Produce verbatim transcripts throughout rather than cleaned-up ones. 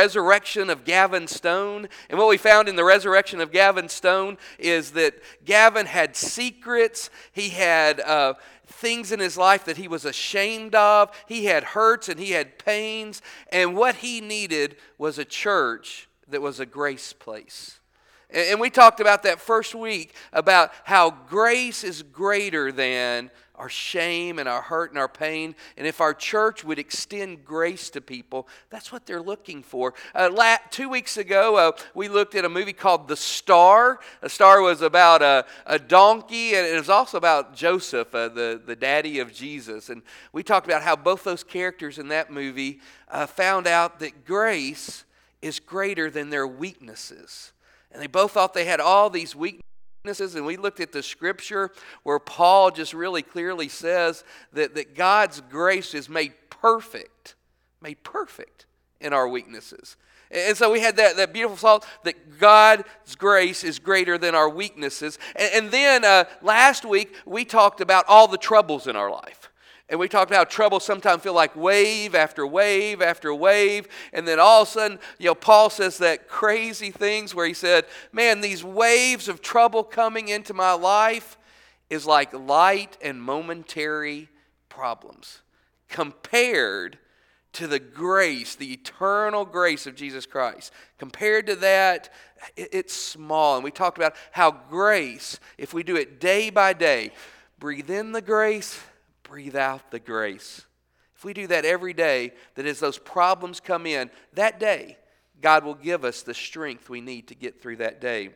resurrection of Gavin Stone. And what we found in the resurrection of Gavin Stone is that Gavin had secrets. He had uh, things in his life that he was ashamed of. He had hurts and he had pains. And what he needed was a church that was a grace place. And, and we talked about that first week, about how grace is greater than our shame and our hurt and our pain. And if our church would extend grace to people, that's what they're looking for. Uh, la- two weeks ago, uh, we looked at a movie called The Star. The Star was about a, a donkey, and it was also about Joseph, uh, the, the daddy of Jesus. And we talked about how both those characters in that movie uh, found out that grace is greater than their weaknesses. And they both thought they had all these weaknesses. And we looked at the scripture where Paul just really clearly says that, that God's grace is made perfect, made perfect in our weaknesses. And so we had that, that beautiful thought that God's grace is greater than our weaknesses. And, and then uh, last week we talked about all the troubles in our life. And we talked about how trouble sometimes feel like wave after wave after wave. And then all of a sudden, you know, Paul says that crazy things where he said, man, these waves of trouble coming into my life is like light and momentary problems compared to the grace, the eternal grace of Jesus Christ. Compared to that, it's small. And we talked about how grace, if we do it day by day, breathe in the grace, breathe out the grace. If we do that every day, that as those problems come in, that day, God will give us the strength we need to get through that day.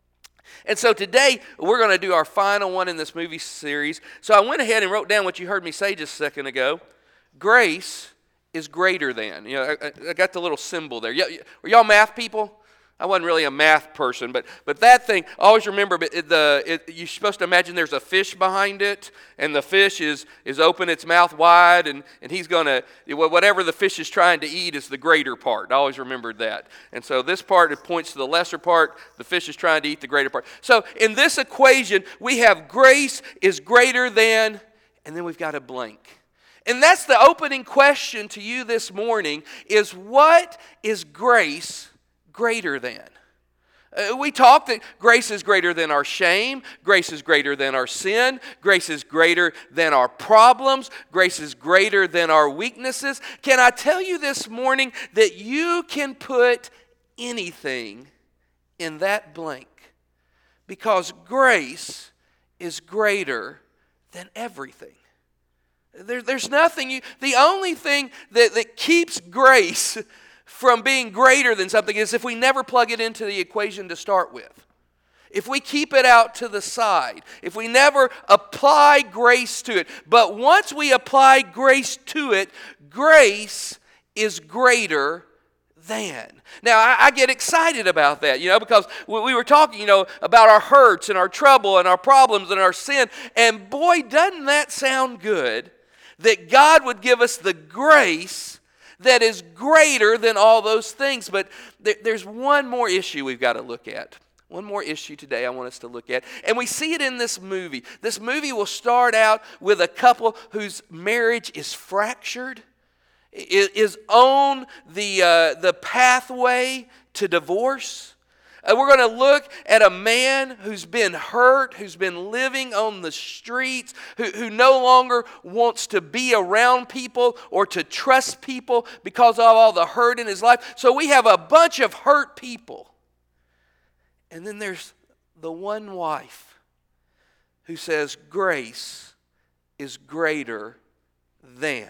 And so today, we're going to do our final one in this movie series. So I went ahead and wrote down what you heard me say just a second ago. Grace is greater than. You know, I, I got the little symbol there. Y- Were y'all math people? I wasn't really a math person, but but that thing, always remember, but it, the it, you're supposed to imagine there's a fish behind it, and the fish is is open its mouth wide, and, and he's going to, whatever the fish is trying to eat is the greater part. I always remembered that. And so this part, it points to the lesser part. The fish is trying to eat the greater part. So in this equation, we have grace is greater than, and then we've got a blank. And that's the opening question to you this morning, is what is grace greater than? Uh, we talked that grace is greater than our shame. Grace is greater than our sin. Grace is greater than our problems. Grace is greater than our weaknesses. Can I tell you this morning that you can put anything in that blank? Because grace is greater than everything. There, there's nothing you, the only thing that, that keeps grace from being greater than something is if we never plug it into the equation to start with. If we keep it out to the side, if we never apply grace to it. But once we apply grace to it, grace is greater than. Now, I, I get excited about that, you know, because we, we were talking, you know, about our hurts and our trouble and our problems and our sin. And boy, doesn't that sound good that God would give us the grace that is greater than all those things. But there, there's one more issue we've got to look at. One more issue today I want us to look at. And we see it in this movie. This movie will start out with a couple whose marriage is fractured, is on the, uh, the pathway to divorce. Uh, we're going to look at a man who's been hurt, who's been living on the streets, who, who no longer wants to be around people or to trust people because of all the hurt in his life. So we have a bunch of hurt people. And then there's the one wife who says, grace is greater than.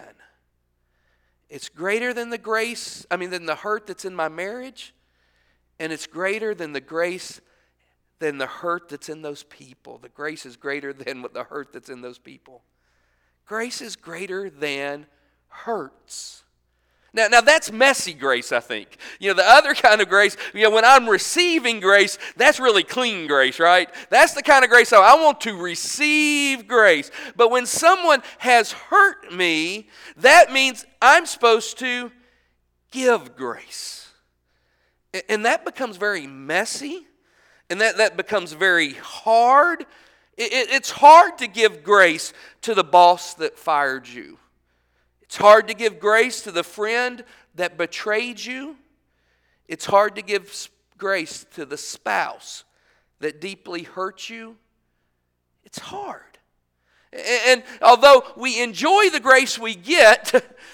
It's greater than the grace, I mean, than the hurt that's in my marriage. And it's greater than the grace, than the hurt that's in those people. The grace is greater than the hurt that's in those people. Grace is greater than hurts. Now, now that's messy grace, I think. You know, the other kind of grace, you know, when I'm receiving grace, that's really clean grace, right? That's the kind of grace I, I want to receive grace. But when someone has hurt me, that means I'm supposed to give grace. And that becomes very messy, and that, that becomes very hard. It, it, it's hard to give grace to the boss that fired you. It's hard to give grace to the friend that betrayed you. It's hard to give s- grace to the spouse that deeply hurts you. It's hard. And, and although we enjoy the grace we get,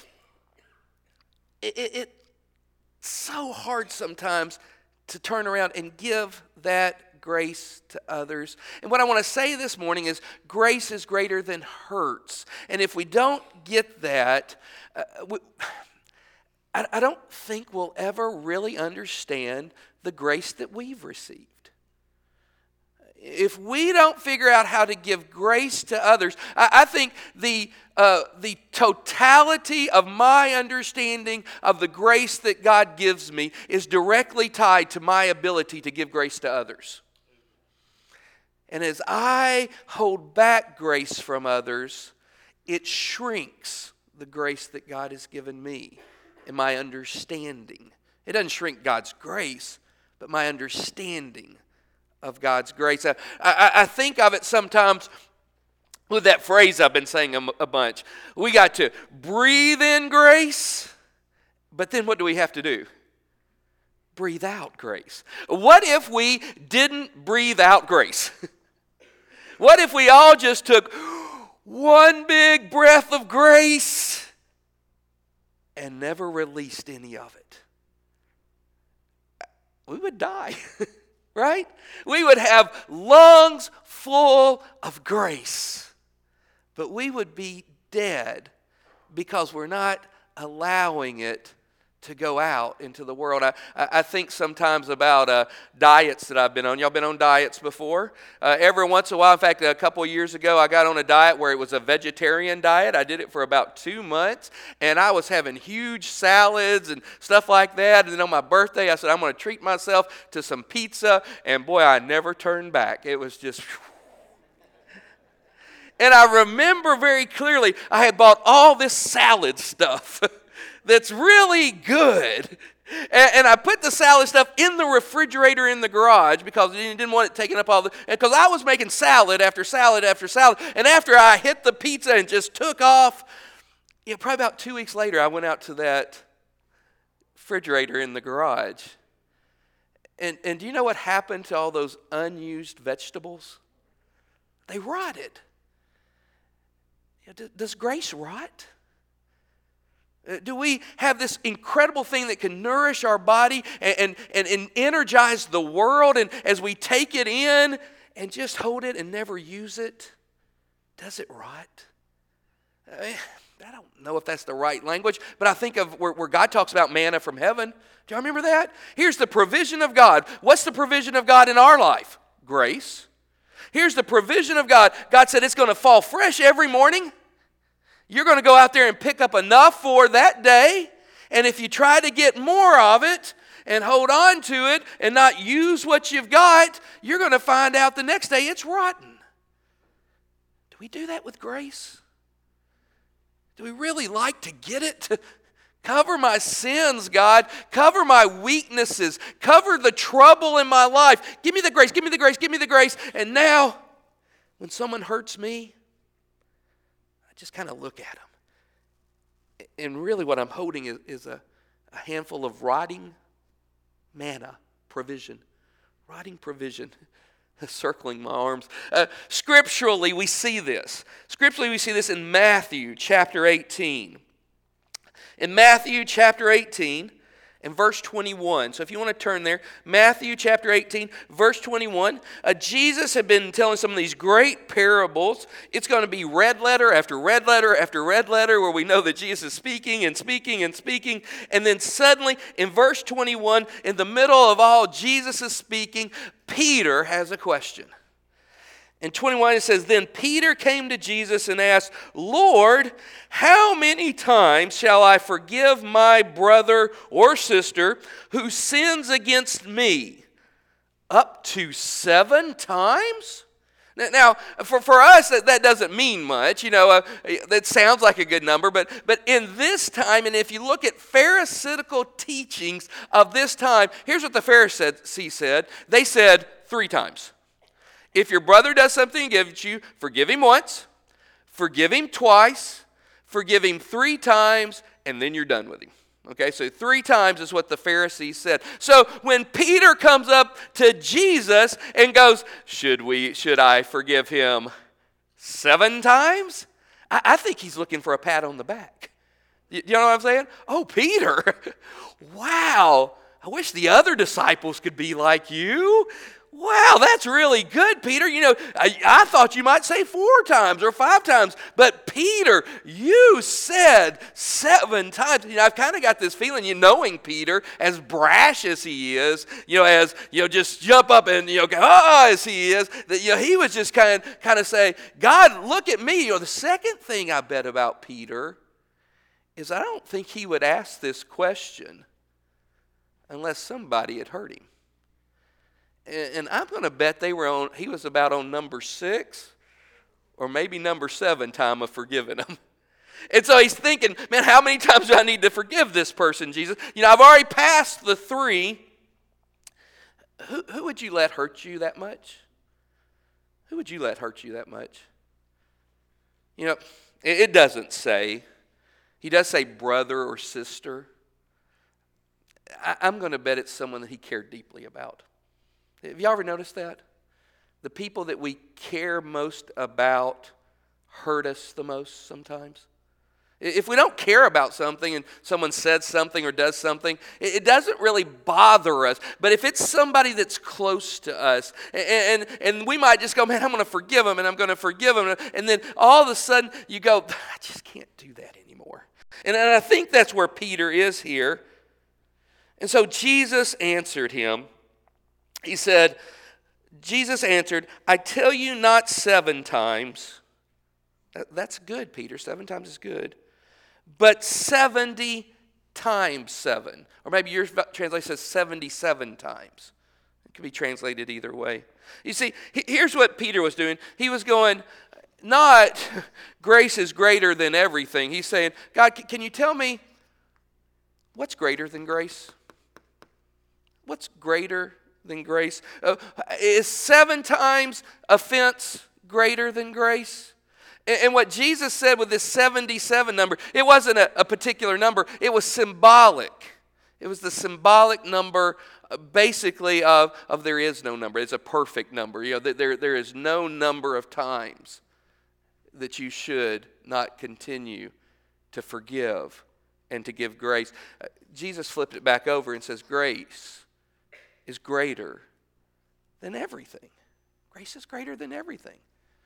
it, it, it's so hard sometimes to turn around and give that grace to others. And what I want to say this morning is grace is greater than hurts. And if we don't get that, uh, we, I, I don't think we'll ever really understand the grace that we've received. If we don't figure out how to give grace to others, I, I think the uh, the totality of my understanding of the grace that God gives me is directly tied to my ability to give grace to others. And as I hold back grace from others, it shrinks the grace that God has given me and my understanding. It doesn't shrink God's grace, but my understanding of God's grace. I, I, I think of it sometimes with that phrase I've been saying a, a bunch. We got to breathe in grace, but then what do we have to do? Breathe out grace. What if we didn't breathe out grace? What if we all just took one big breath of grace and never released any of it? We would die. Right? We would have lungs full of grace, but we would be dead because we're not allowing it to go out into the world. I, I think sometimes about uh, diets that I've been on. Y'all been on diets before? Uh, every once in a while, in fact, a couple of years ago, I got on a diet where it was a vegetarian diet. I did it for about two months, and I was having huge salads and stuff like that. And then on my birthday, I said, I'm going to treat myself to some pizza, and boy, I never turned back. It was just... And I remember very clearly, I had bought all this salad stuff that's really good. And, and I put the salad stuff in the refrigerator in the garage because I didn't want it taking up all the... Because I was making salad after salad after salad. And after I hit the pizza and just took off, you know, probably about two weeks later, I went out to that refrigerator in the garage. And, and do you know what happened to all those unused vegetables? They rotted. You know, does grace rot? Do we have this incredible thing that can nourish our body and, and, and energize the world, and as we take it in and just hold it and never use it, does it rot? I mean, I don't know if that's the right language, but I think of where, where God talks about manna from heaven. Do y'all remember that? Here's the provision of God. What's the provision of God in our life? Grace. Here's the provision of God. God said it's going to fall fresh every morning. You're going to go out there and pick up enough for that day. And if you try to get more of it and hold on to it and not use what you've got, you're going to find out the next day it's rotten. Do we do that with grace? Do we really like to get it? Cover my sins, God. Cover my weaknesses. Cover the trouble in my life. Give me the grace, give me the grace, give me the grace. And now, when someone hurts me, I just kind of look at them. And really what I'm holding is, is a, a handful of rotting manna provision. Rotting provision. Circling my arms. Uh, scripturally, we see this. Scripturally, we see this in Matthew chapter eighteen. In Matthew chapter eighteen and verse twenty-one. So if you want to turn there, Matthew chapter eighteen, verse twenty-one. Uh, Jesus had been telling some of these great parables. It's going to be red letter after red letter after red letter where we know that Jesus is speaking and speaking and speaking. And then suddenly in verse twenty-one, in the middle of all Jesus is speaking, Peter has a question. In twenty-one it says, Then Peter came to Jesus and asked, Lord, how many times shall I forgive my brother or sister who sins against me? Up to seven times? Now, for, for us, that, that doesn't mean much. You know, uh, that sounds like a good number. But, but in this time, and if you look at Pharisaical teachings of this time, here's what the Pharisees said. They said three times. If your brother does something against you, forgive him once, forgive him twice, forgive him three times, and then you're done with him. Okay, so three times is what the Pharisees said. So when Peter comes up to Jesus and goes, should we, should I forgive him seven times? I, I think he's looking for a pat on the back. You, you know what I'm saying? Oh, Peter, wow, I wish the other disciples could be like you. Wow, that's really good, Peter. You know, I, I thought you might say four times or five times, but Peter, you said seven times. You know, I've kind of got this feeling, you knowing Peter, as brash as he is, you know, as, you know, just jump up and, you know, go, oh, as he is, that, you know, he was just kind of, kind of say, God, look at me. You know, the second thing I bet about Peter is I don't think he would ask this question unless somebody had heard him. And I'm going to bet they were on, he was about on number six or maybe number seven time of forgiving them. And so he's thinking, man, how many times do I need to forgive this person, Jesus? You know, I've already passed the three. Who, who would you let hurt you that much? Who would you let hurt you that much? You know, it, it doesn't say. He does say brother or sister. I, I'm going to bet it's someone that he cared deeply about. Have you ever noticed that? The people that we care most about hurt us the most sometimes. If we don't care about something and someone says something or does something, it doesn't really bother us. But if it's somebody that's close to us, and, and, and we might just go, man, I'm going to forgive them, and I'm going to forgive them. And then all of a sudden you go, I just can't do that anymore. And I think that's where Peter is here. And so Jesus answered him. He said, Jesus answered, I tell you not seven times. That's good, Peter. Seven times is good. But seventy times seven. Or maybe your translation says seventy-seven times. It could be translated either way. You see, here's what Peter was doing. He was going, not grace is greater than everything. He's saying, God, can you tell me what's greater than grace? What's greater than grace? Uh, is seven times offense greater than grace? And, and what Jesus said with this seventy-seven number, it wasn't a, a particular number. It was symbolic. It was the symbolic number, uh, basically, of, of there is no number. It's a perfect number. You know, there, there is no number of times that you should not continue to forgive and to give grace. Uh, Jesus flipped it back over and says, grace is greater than everything. Grace is greater than everything.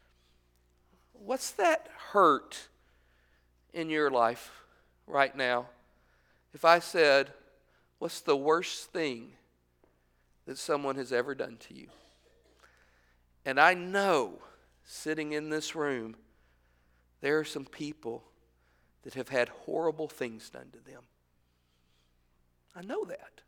What's that hurt in your life right now? If I said, what's the worst thing that someone has ever done to you? And I know, sitting in this room, there are some people that have had horrible things done to them. I know that.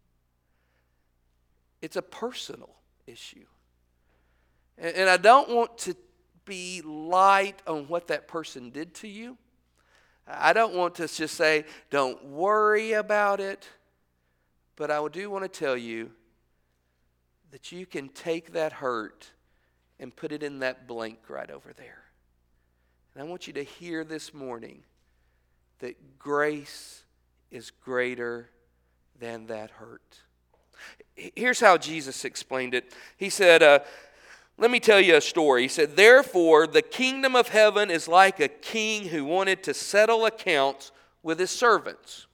It's a personal issue. And, and I don't want to be light on what that person did to you. I don't want to just say, don't worry about it. But I do want to tell you that you can take that hurt and put it in that blank right over there. And I want you to hear this morning that grace is greater than that hurt. Here's how Jesus explained it. He said, uh, let me tell you a story. He said, therefore, the kingdom of heaven is like a king who wanted to settle accounts with his servants.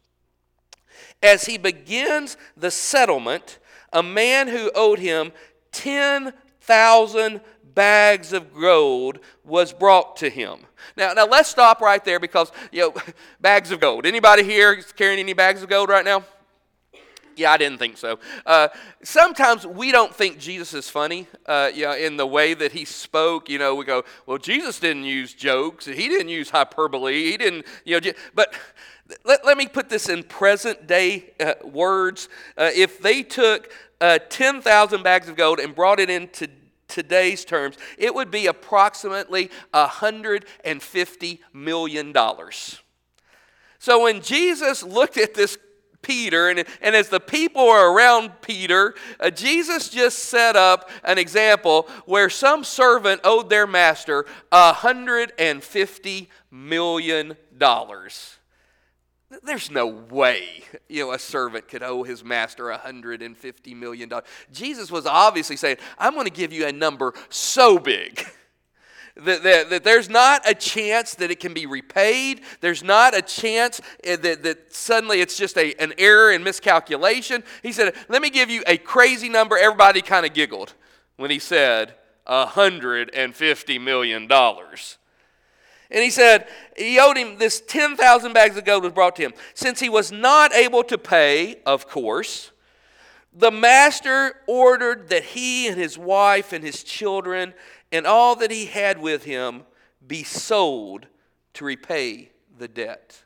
As he begins the settlement, a man who owed him ten thousand bags of gold was brought to him. Now, now let's stop right there because, you know, bags of gold. Anybody here carrying any bags of gold right now? Yeah, I didn't think so. Uh, sometimes we don't think Jesus is funny uh, you know, in the way that he spoke. You know, we go, well, Jesus didn't use jokes. He didn't use hyperbole. He didn't, you know, but let, let me put this in present day uh, words. Uh, if they took uh, ten thousand bags of gold and brought it into today's terms, it would be approximately one hundred fifty million dollars. So when Jesus looked at this Peter, and, and as the people are around Peter, uh, Jesus just set up an example where some servant owed their master one hundred fifty million dollars. There's no way, you know, a servant could owe his master one hundred fifty million dollars. Jesus was obviously saying, I'm going to give you a number so big that, that, that there's not a chance that it can be repaid. There's not a chance that, that suddenly it's just a, an error and miscalculation. He said, let me give you a crazy number. Everybody kind of giggled when he said one hundred fifty million dollars. And he said, he owed him this ten thousand bags of gold was brought to him. Since he was not able to pay, of course, the master ordered that he and his wife and his children and all that he had with him be sold to repay the debt.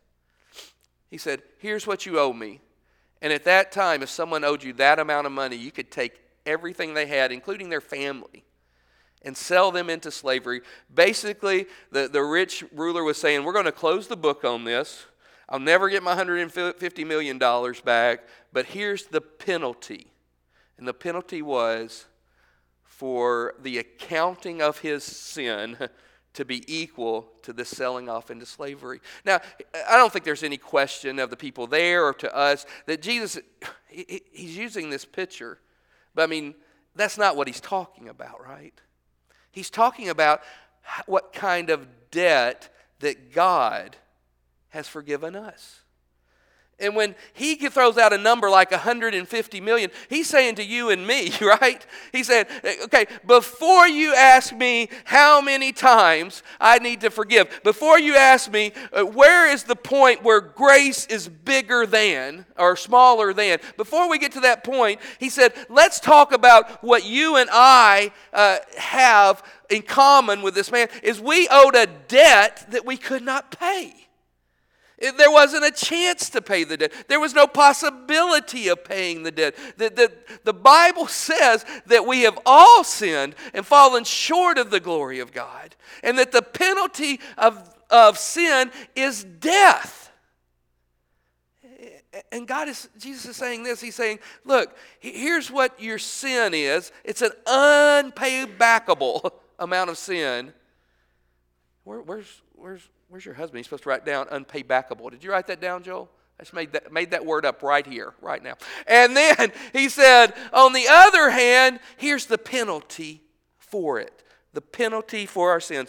He said, here's what you owe me. And at that time, if someone owed you that amount of money, you could take everything they had, including their family, and sell them into slavery. Basically, the, the rich ruler was saying, we're going to close the book on this. I'll never get my one hundred fifty million dollars back, but here's the penalty. And the penalty was for the accounting of his sin to be equal to the selling off into slavery. Now, I don't think there's any question of the people there or to us that Jesus, he, he's using this picture. But I mean, that's not what he's talking about, right? He's talking about what kind of debt that God has forgiven us. And when he throws out a number like one hundred fifty million, he's saying to you and me, right? He's saying, okay, before you ask me how many times I need to forgive, before you ask me uh, where is the point where grace is bigger than or smaller than, before we get to that point, he said, let's talk about what you and I uh, have in common with this man, is we owed a debt that we could not pay. There wasn't a chance to pay the debt. There was no possibility of paying the debt. The, the, the Bible says that we have all sinned and fallen short of the glory of God, and that the penalty of, of sin is death. And God is, Jesus is saying this. He's saying, look, here's what your sin is. It's an unpaybackable amount of sin. Where, where's, where's, Where's your husband? He's supposed to write down unpaybackable. Did you write that down, Joel? I just made that, made that word up right here, right now. And then he said, on the other hand, here's the penalty for it. The penalty for our sins.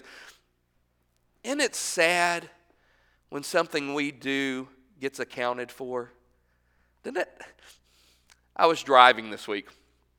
Isn't it sad when something we do gets accounted for? Didn't it? I was driving this week.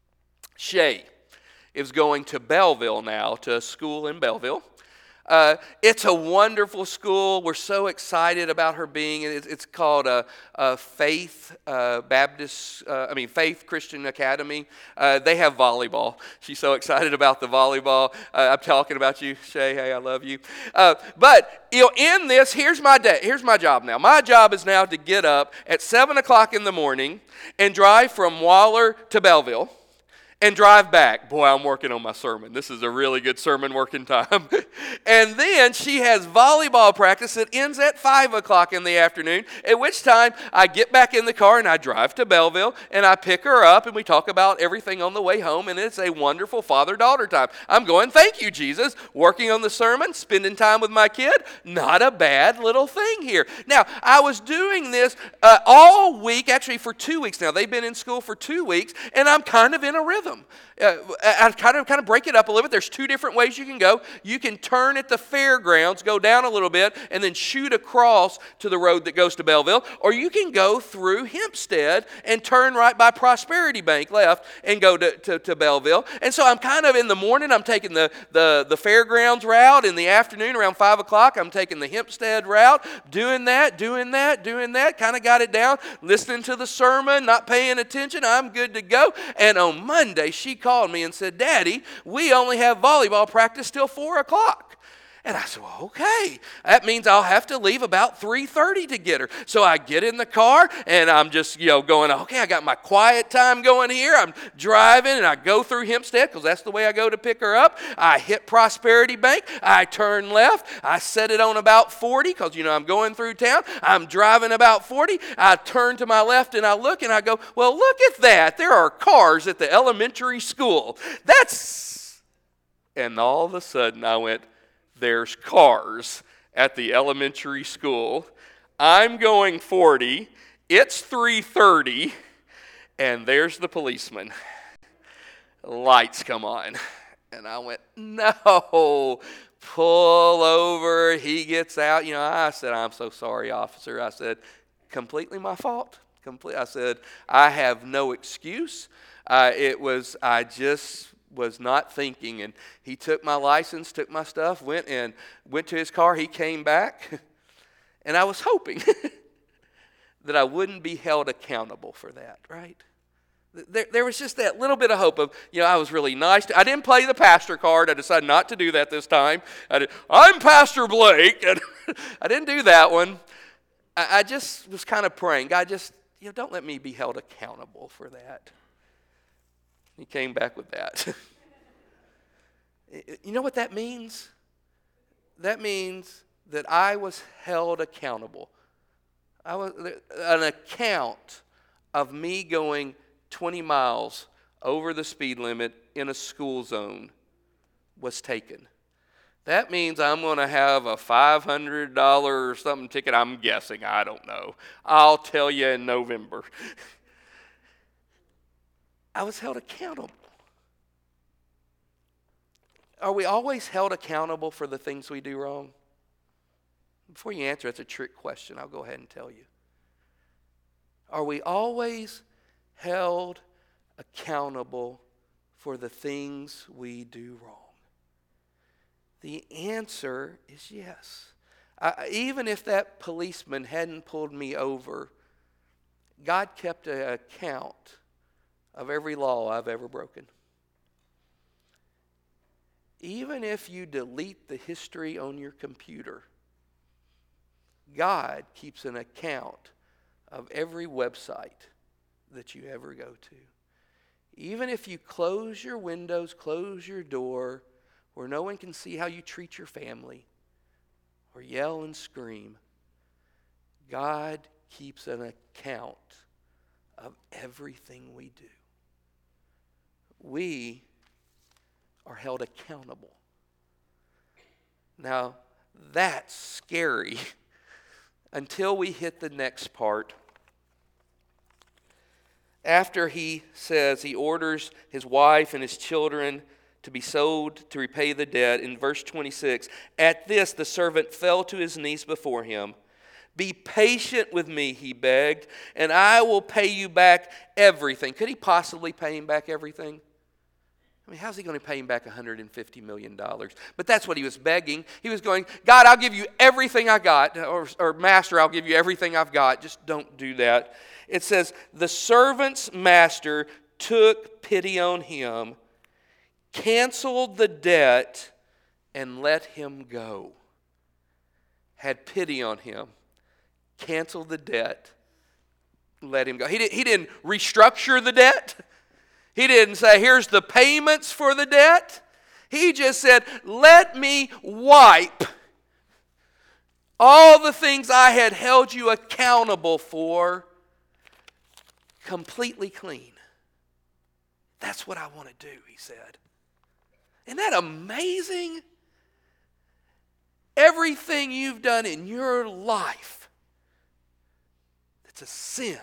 Shay is going to Belleville now, to a school in Belleville. Uh, it's a wonderful school. We're so excited about her being. It's, it's called a, a Faith uh, Baptist. Uh, I mean Faith Christian Academy. Uh, they have volleyball. She's so excited about the volleyball. Uh, I'm talking about you, Shay. Hey, I love you. Uh, but you know, in this, here's my day. Here's my job now. My job is now to get up at seven o'clock in the morning and drive from Waller to Belleville. And drive back. Boy, I'm working on my sermon. This is a really good sermon working time. And then she has volleyball practice that ends at five o'clock in the afternoon, at which time I get back in the car and I drive to Belleville and I pick her up and we talk about everything on the way home, and it's a wonderful father-daughter time. I'm going, thank you, Jesus. Working on the sermon, spending time with my kid, not a bad little thing here. Now, I was doing this uh, all week, actually for two weeks now. They've been in school for two weeks, and I'm kind of in a rhythm. Uh, I kind of kind of break it up a little bit. There's two different ways you can go. You can turn at the fairgrounds, go down a little bit, and then shoot across to the road that goes to Belleville. Or you can go through Hempstead and turn right by Prosperity Bank left and go to, to, to Belleville. And so I'm kind of in the morning, I'm taking the, the, the fairgrounds route. In the afternoon, around five o'clock, I'm taking the Hempstead route. Doing that, doing that, doing that. Kind of got it down. Listening to the sermon, not paying attention. I'm good to go. And on Monday, she called me and said, Daddy, we only have volleyball practice till four o'clock. And I said, well, okay. That means I'll have to leave about three thirty to get her. So I get in the car, and I'm just, you know, going, okay, I got my quiet time going here. I'm driving, and I go through Hempstead, because that's the way I go to pick her up. I hit Prosperity Bank. I turn left. I set it on about forty, because, you know, I'm going through town. I'm driving about forty. I turn to my left, and I look, and I go, well, look at that. There are cars at the elementary school. That's, and all of a sudden I went, there's cars at the elementary school. I'm going forty. It's three thirty, and there's the policeman. Lights come on. And I went, no, pull over. He gets out. You know, I said, I'm so sorry, officer. I said, completely my fault. Complete. I said, I have no excuse. Uh, it was, I just was not thinking. And he took my license, took my stuff, went and went to his car. He came back. And I was hoping that I wouldn't be held accountable for that, right? There, there was just that little bit of hope of, you know, I was really nice. To, I didn't play the pastor card. I decided not to do that this time. I did, I'm Pastor Blake. And I didn't do that one. I, I just was kind of praying, God, just, you know, don't let me be held accountable for that. He came back with that. You know what that means? That means that I was held accountable. I was an account of me going twenty miles over the speed limit in a school zone was taken. That means I'm going to have a five hundred dollars or something ticket. I'm guessing. I don't know. I'll tell you in November. I was held accountable. Are we always held accountable for the things we do wrong? Before you answer, it's a trick question. I'll go ahead and tell you. Are we always held accountable for the things we do wrong? The answer is yes. I, even if that policeman hadn't pulled me over, God kept an account of every law I've ever broken. Even if you delete the history on your computer, God keeps an account of every website that you ever go to. Even if you close your windows, close your door, where no one can see how you treat your family, or yell and scream, God keeps an account of everything we do. We are held accountable. Now, that's scary until we hit the next part. After he says he orders his wife and his children to be sold to repay the debt, in verse twenty-six, at this the servant fell to his knees before him. Be patient with me, he begged, and I will pay you back everything. Could he possibly pay him back everything? I mean, how's he going to pay him back one hundred fifty million dollars? But that's what he was begging. He was going, God, I'll give you everything I got, or, or Master, I'll give you everything I've got. Just don't do that. It says, the servant's master took pity on him, canceled the debt, and let him go. Had pity on him, canceled the debt, let him go. He, did, he didn't restructure the debt. He didn't say, here's the payments for the debt. He just said, let me wipe all the things I had held you accountable for completely clean. That's what I want to do, he said. Isn't that amazing? Everything you've done in your life that's a sin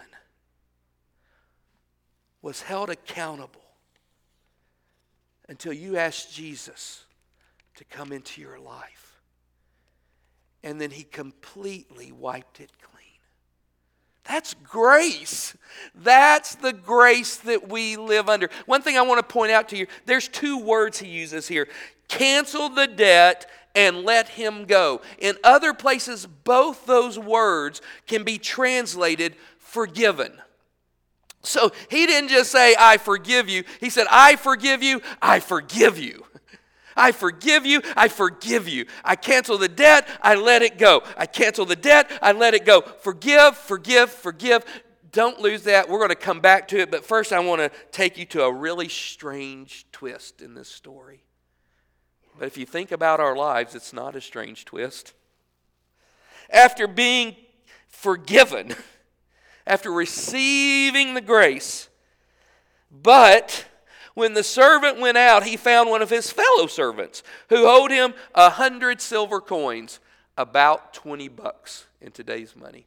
was held accountable until you asked Jesus to come into your life. And then he completely wiped it clean. That's grace. That's the grace that we live under. One thing I want to point out to you, there's two words he uses here. Cancel the debt and let him go. In other places, both those words can be translated forgiven. So he didn't just say, I forgive you. He said, I forgive you, I forgive you. I forgive you, I forgive you. I cancel the debt, I let it go. I cancel the debt, I let it go. Forgive, forgive, forgive. Don't lose that. We're going to come back to it. But first I want to take you to a really strange twist in this story. But if you think about our lives, it's not a strange twist. After being forgiven, after receiving the grace, but when the servant went out, he found one of his fellow servants who owed him a hundred silver coins, about twenty bucks in today's money.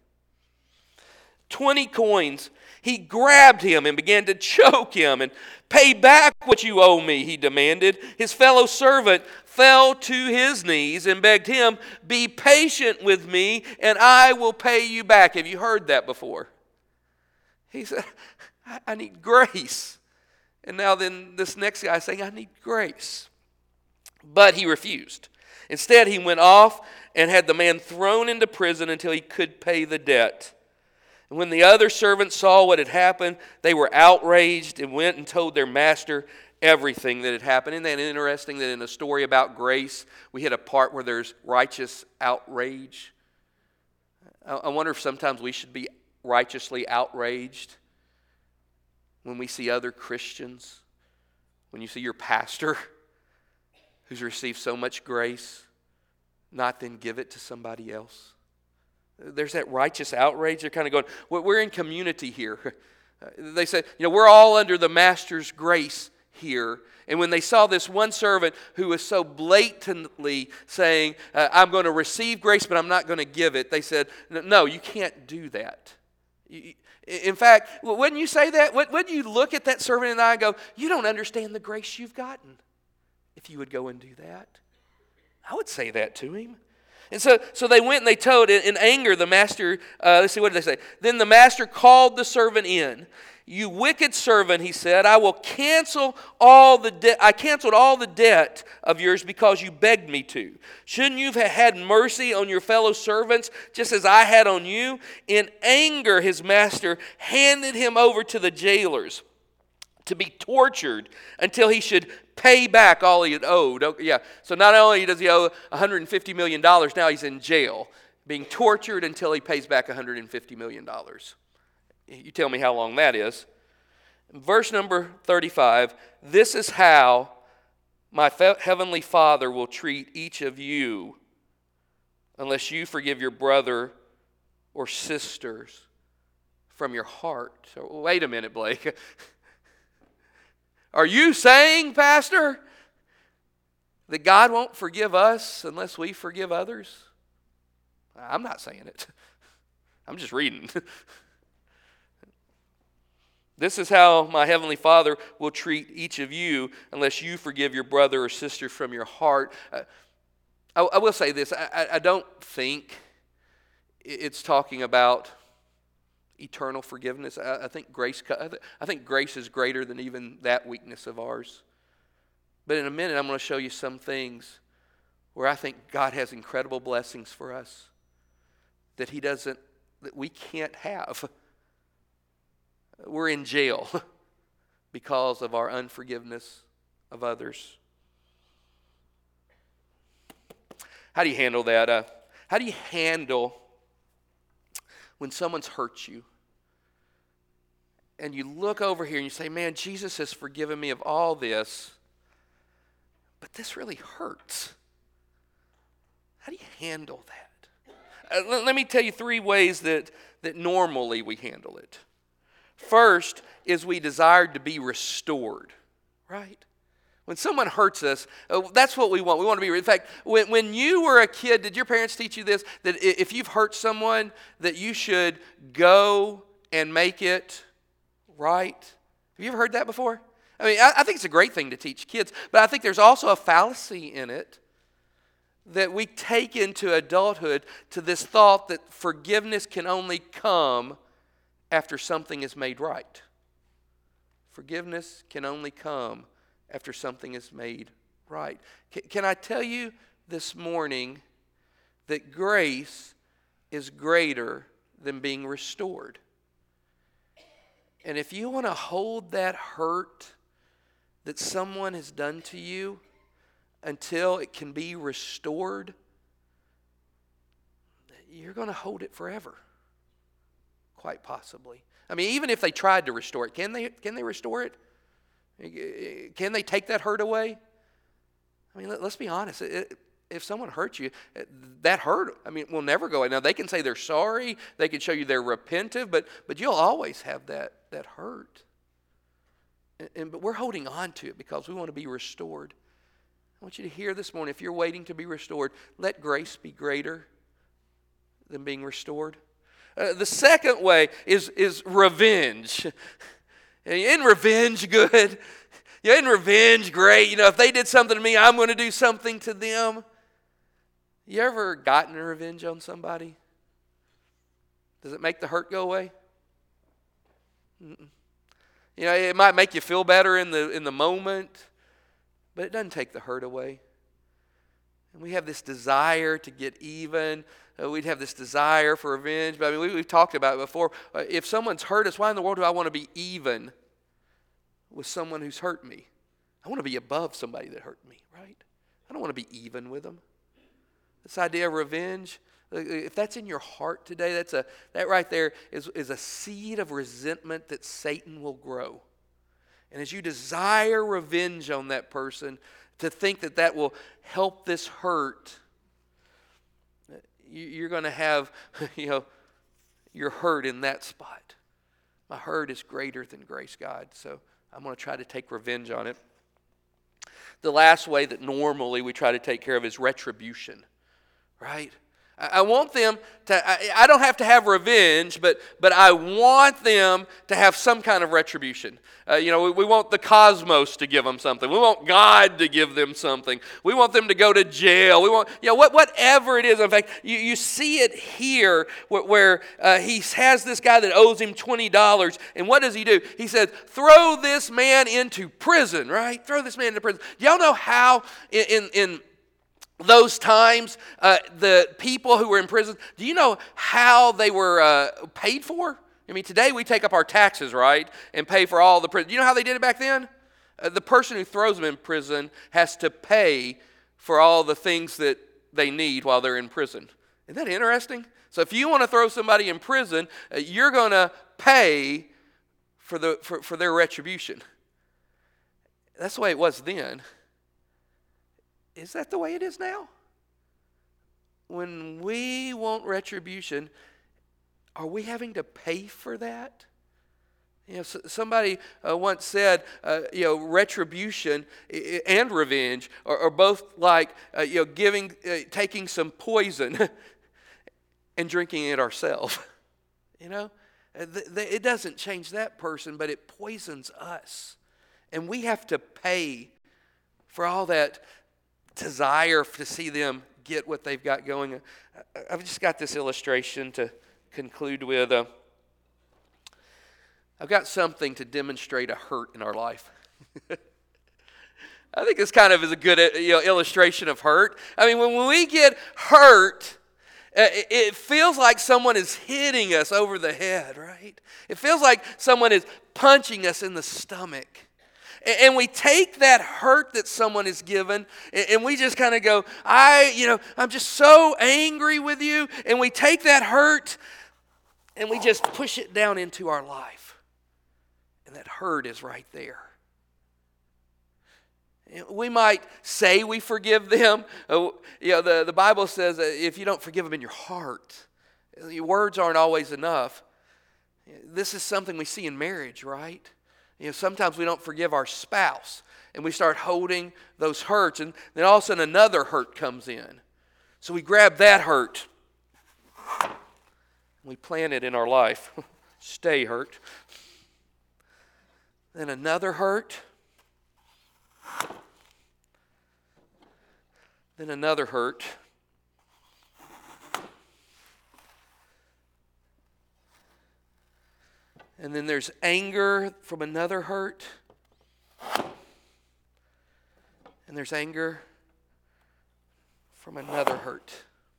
twenty coins. He grabbed him and began to choke him. And pay back what you owe me, he demanded. His fellow servant fell to his knees and begged him, be patient with me and I will pay you back. Have you heard that before? He said, I, I need grace. And now then this next guy is saying, I need grace. But he refused. Instead, he went off and had the man thrown into prison until he could pay the debt. And when the other servants saw what had happened, they were outraged and went and told their master everything that had happened. Isn't that interesting that in a story about grace, we hit a part where there's righteous outrage? I wonder if sometimes we should be righteously outraged when we see other Christians, when you see your pastor who's received so much grace, not then give it to somebody else. There's that righteous outrage. They're kind of going, well, we're in community here. They said, you know, we're all under the master's grace here. And when they saw this one servant who was so blatantly saying, uh, I'm going to receive grace, but I'm not going to give it, they said, no, you can't do that. In fact, wouldn't you say that? Wouldn't you look at that servant and I and go, you don't understand the grace you've gotten if you would go and do that? I would say that to him. And so, so they went and they told, in, in anger, the master, uh, let's see, what did they say? Then the master called the servant in. You wicked servant, he said, I will cancel all the debt. I canceled all the debt of yours because you begged me to. Shouldn't you have had mercy on your fellow servants just as I had on you? In anger, his master handed him over to the jailers to be tortured until he should pay back all he had owed. Yeah. So not only does he owe one hundred fifty million dollars, now he's in jail, being tortured until he pays back one hundred fifty million dollars. You tell me how long that is. Verse number thirty-five, this is how my heavenly Father will treat each of you unless you forgive your brother or sisters from your heart. So, wait a minute, Blake. Are you saying, Pastor, that God won't forgive us unless we forgive others? I'm not saying it. I'm just reading. This is how my heavenly Father will treat each of you unless you forgive your brother or sister from your heart. Uh, I, I will say this. I, I don't think it's talking about eternal forgiveness. I, I think grace. I think grace is greater than even that weakness of ours. But in a minute, I'm going to show you some things where I think God has incredible blessings for us that He doesn't, that we can't have. We're in jail because of our unforgiveness of others. How do you handle that? Uh, how do you handle when someone's hurt you? And you look over here and you say, man, Jesus has forgiven me of all this, but this really hurts. How do you handle that? Uh, let, let me tell you three ways that, that normally we handle it. First is we desire to be restored, right? When someone hurts us, uh, that's what we want. We want to be, in fact, when, when you were a kid, did your parents teach you this? That if you've hurt someone, that you should go and make it right? Have you ever heard that before? I mean, I, I think it's a great thing to teach kids, but I think there's also a fallacy in it that we take into adulthood to this thought that forgiveness can only come after something is made right. Forgiveness can only come after something is made right. Can, can I tell you this morning that grace is greater than being restored? And if you want to hold that hurt that someone has done to you until it can be restored, you're going to hold it forever. Quite possibly. I mean, even if they tried to restore it, can they, can they restore it? Can they take that hurt away? I mean, let, let's be honest. It, if someone hurts you, that hurt, I mean, will never go away. Now, they can say they're sorry. They can show you they're repentant, but, but you'll always have that, that hurt. And, and but we're holding on to it because we want to be restored. I want you to hear this morning, if you're waiting to be restored, let grace be greater than being restored. Uh, the second way is, is revenge. Isn't revenge good? Yeah, isn't revenge great? You know, if they did something to me, I'm going to do something to them. You ever gotten revenge on somebody? Does it make the hurt go away? Mm-mm. You know, it might make you feel better in the in the moment, but it doesn't take the hurt away. And we have this desire to get even. Uh, we'd have this desire for revenge. But I mean, we, we've talked about it before. Uh, if someone's hurt us, why in the world do I want to be even with someone who's hurt me? I want to be above somebody that hurt me, right? I don't want to be even with them. This idea of revenge, if that's in your heart today, that's a that right there is, is a seed of resentment that Satan will grow. And as you desire revenge on that person, to think that that will help this hurt, you're going to have, you know, your hurt in that spot. My hurt is greater than grace, God, so I'm going to try to take revenge on it. The last way that normally we try to take care of is retribution, right? I want them to, I, I don't have to have revenge, but but I want them to have some kind of retribution. Uh, you know, we, we want the cosmos to give them something. We want God to give them something. We want them to go to jail. We want, you know, what, whatever it is. In fact, you, you see it here where, where uh, he has this guy that owes him twenty dollars. And what does he do? He says, throw this man into prison, right? Throw this man into prison. Do y'all know how in, in, in those times, uh, the people who were in prison, do you know how they were uh, paid for? I mean, today we take up our taxes, right, and pay for all the prison. Do you know how they did it back then? Uh, the person who throws them in prison has to pay for all the things that they need while they're in prison. Isn't that interesting? So if you want to throw somebody in prison, uh, you're going to pay for the for, for their retribution. That's the way it was then. Is that the way it is now? When we want retribution, are we having to pay for that? You know, somebody uh, once said, uh, you know, retribution and revenge are, are both like, uh, you know, giving, uh, taking some poison and drinking it ourselves. You know, it doesn't change that person, but it poisons us, and we have to pay for all that desire to see them get what they've got going. I've just got this illustration to conclude with. Uh, I've got something to demonstrate a hurt in our life. I think this kind of is a good you know, illustration of hurt. I mean, when we get hurt, it feels like someone is hitting us over the head, right? It feels like someone is punching us in the stomach. And we take that hurt that someone is given, and we just kind of go, I, you know, I'm just so angry with you. And we take that hurt, and we just push it down into our life. And that hurt is right there. We might say we forgive them. You know, the, the Bible says that if you don't forgive them in your heart, your words aren't always enough. This is something we see in marriage, right? You know, sometimes we don't forgive our spouse, and we start holding those hurts, and then all of a sudden another hurt comes in. So we grab that hurt, and we plant it in our life. Stay hurt. Then another hurt. Then another hurt. And then there's anger from another hurt. And there's anger from another hurt.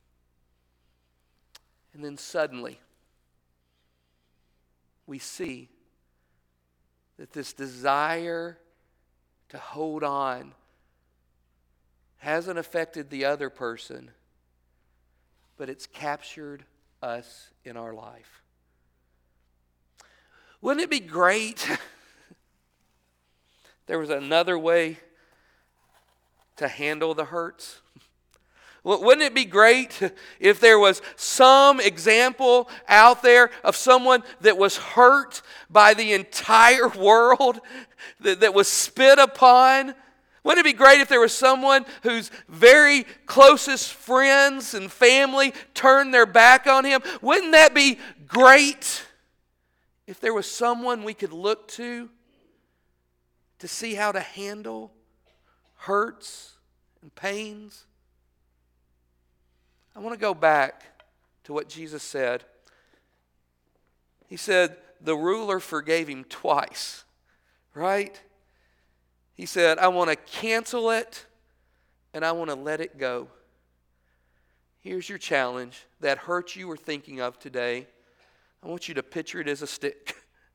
And then suddenly, we see that this desire to hold on hasn't affected the other person, but it's captured us in our life. Wouldn't it be great if there was another way to handle the hurts? Wouldn't it be great if there was some example out there of someone that was hurt by the entire world, that, that was spit upon, Wouldn't it be great if there was someone whose very closest friends and family turned their back on him? Wouldn't that be great if there was someone we could look to to see how to handle hurts and pains? I want to go back to what Jesus said. He said the ruler forgave him twice, right? He said, I want to cancel it and I want to let it go. Here's your challenge. That hurt you were thinking of today, I want you to picture it as a stick.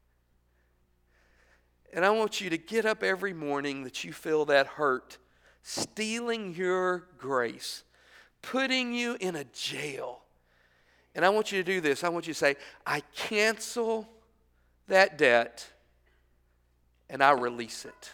And I want you to get up every morning that you feel that hurt, stealing your grace, putting you in a jail. And I want you to do this. I want you to say, I cancel that debt and I release it.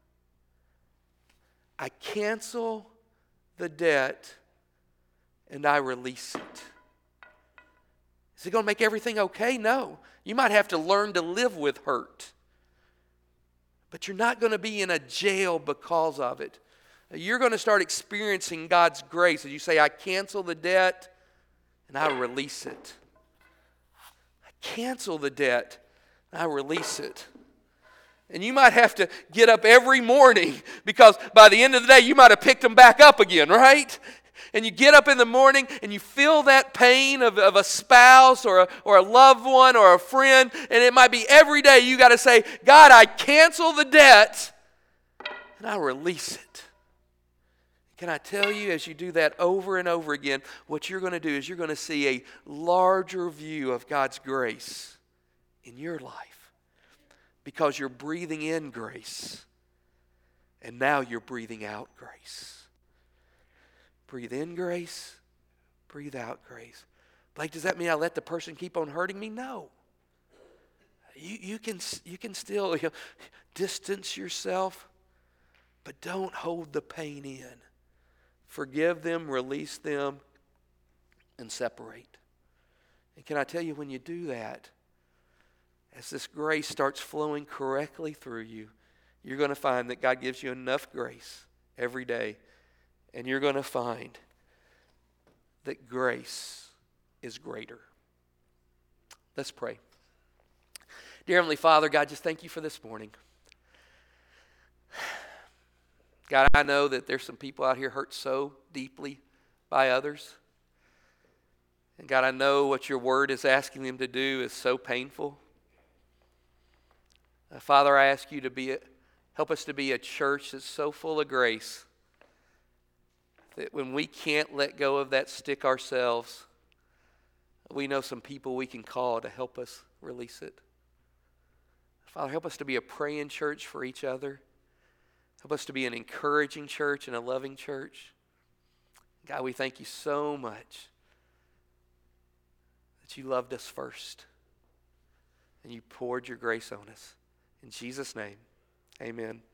I cancel the debt and I release it. Is it going to make everything okay? No. You might have to learn to live with hurt. But you're not going to be in a jail because of it. You're going to start experiencing God's grace as you say, I cancel the debt and I release it. I cancel the debt and I release it. And you might have to get up every morning because by the end of the day you might have picked them back up again, right? And you get up in the morning and you feel that pain of, of a spouse or a, or a loved one or a friend. And it might be every day you got to say, God, I cancel the debt and I release it. Can I tell you, as you do that over and over again, what you're going to do is you're going to see a larger view of God's grace in your life. Because you're breathing in grace. And now you're breathing out grace. Breathe in grace. Breathe out grace. Blake, does that mean I let the person keep on hurting me? No. You, you, can, you can still you know, distance yourself. But don't hold the pain in. Forgive them, release them, and separate. And can I tell you, when you do that, as this grace starts flowing correctly through you, you're going to find that God gives you enough grace every day. And you're going to find that grace is greater. Let's pray. Dear Heavenly Father, God, just thank you for this morning. God, I know that there's some people out here hurt so deeply by others. And God, I know what your word is asking them to do is so painful. Uh, Father, I ask you to be a, help us to be a church that's so full of grace that when we can't let go of that stick ourselves, we know some people we can call to help us release it. Father, help us to be a praying church for each other. Help us to be an encouraging church and a loving church. God, we thank you so much that you loved us first and you poured your grace on us. In Jesus' name, amen.